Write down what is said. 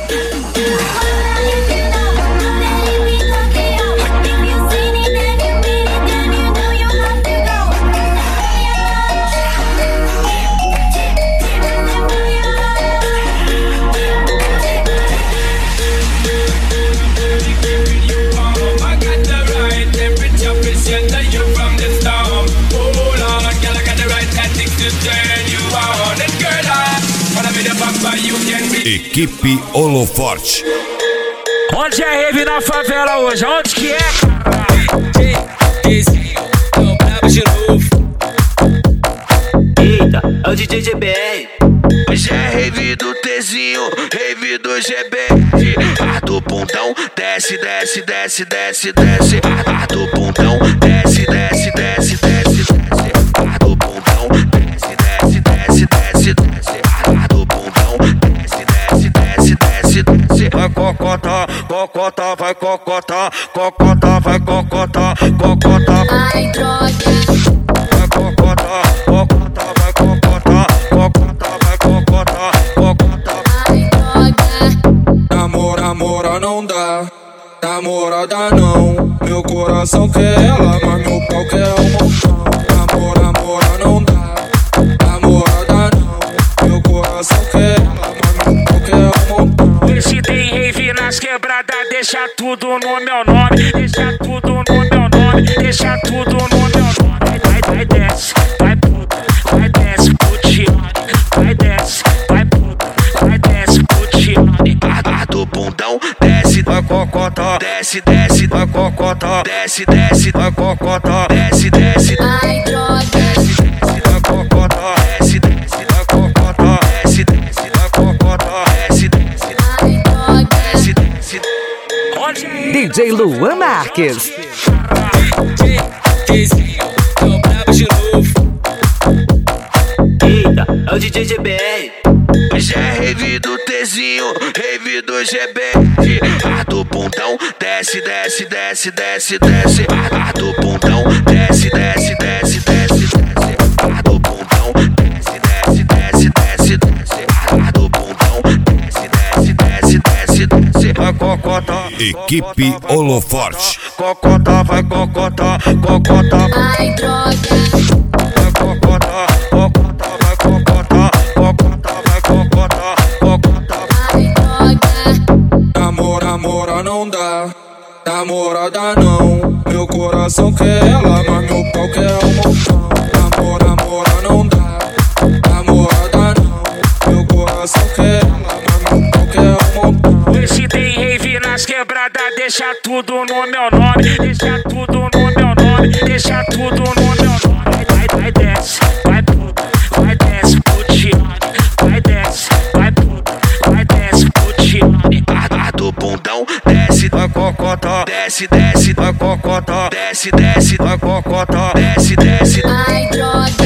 Equipe Holoforte. Onde é rave na favela hoje? Onde que é? Brabo de novo. Eita, é o DJ GBR. Hoje é rave do Tzinho, rave do GBR. A do bundão, desce, desce, desce, desce, desce. A do bundão, desce, desce, desce, desce, desce. A do bundão, desce, desce, desce, desce, desce. A do bundão, desce, desce, desce, desce, desce. Vai cocota, cocota, vai cocota, cocota, vai cocota, cocota. Ai, droga. Vai cocota, cocota, vai cocota, cocota, vai cocota, cocota. Ai, droga. Namora não dá, namorada não. Meu coração quer ela, mas meu pau quer um montão. Namora não dá, namorada não. Meu coração quer ela, mas meu pau quer um montão. Hoje tem rave nas quebradas, deixa tudo no meu nome. Deixa tudo no meu nome, deixa tudo no meu nome. Vai desce, vai puta, vai desce, putiane. Vai desce, vai puta, vai desce, putiane. A do bundão, desce, vai cocota, desce, desce, vai cocota, desce, desce, vai cocota, desce, desce. Ai, droga. Desce, desce, vai cocota, desce, desce, vai cocota, desce, desce, vai cocota, desce, desce. Ai, droga. Desce, desce. Onde é DJ Luan Marques. Brabo de novo. Eita, é o DJ GBR. Hoje é rave do Tzinho, rave do GBR. A do bundão, desce, desce, desce, desce, desce. A do bundão, desce, desce, desce, desce, desce. A do bundão, desce, desce, desce, desce, desce. A do bundão, desce, desce, desce, desce, desce. Vai cocota, Equipe Holoforte. cocota, vai cocota, cocota. Ai, droga. Vai cocota, cocota, vai cocota, cocota, vai cocota, cocota. Ai, droga. Namora não dá, namorada não. Meu coração quer ela, mas meu pau quer um montão. Namora não dá, namorada não. Meu coração quer ela, mas meu pau quer um montão. Hoje tem rave nas quebradas, deixa tudo no meu nome. Deixa tudo no meu nome, deixa tudo no meu nome. Vai desce, vai puta, vai desce, putiane. Vai desce, vai puta, vai desce, putiane. A do bundão, desce, vai cocota, desce, desce, vai cocota, desce, desce, vai cocota, desce, desce. Ai, droga.